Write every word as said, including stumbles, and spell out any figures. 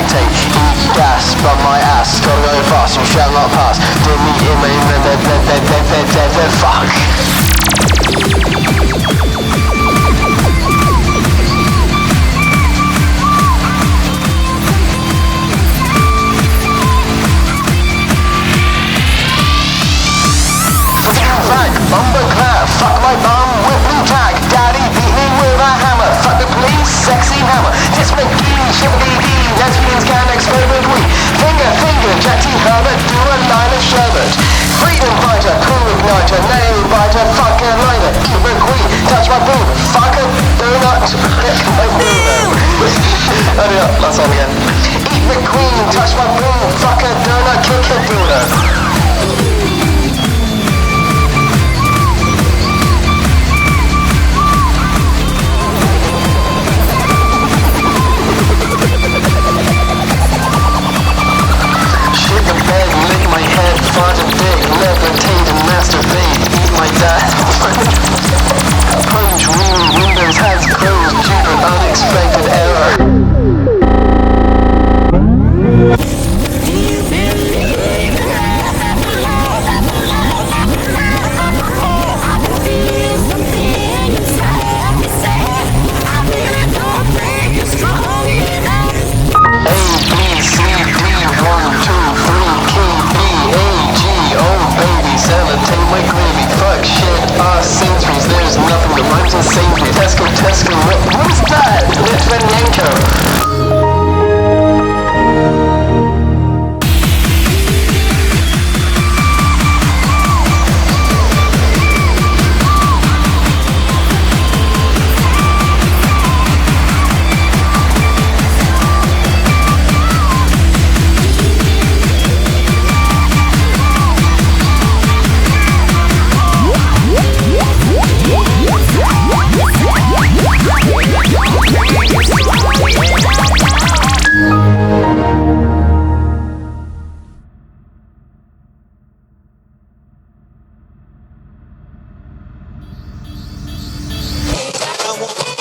levitate. Eat gas from my ass. Gotta go fast, you shall not pass. Did me in my fuck. Bumper clap, fuck my bum with blue tag. Daddy beat me with a hammer. Fuck the police, sexy hammer. Kiss McGee, shibbity dee. Lesbians can experiment we. Finger, finger, Jetty Herbert. Do a line of sherbet. Freedom fighter, cool igniter. Nail biter, fucking lighter. Eat McQueen, touch my boob. Fuck a donut, kick my boob. Hurry up, last time again. Eat McQueen, touch my boob. Fuck a donut, kick a boob. Fart and big, levitate and masturbate, eat my dad.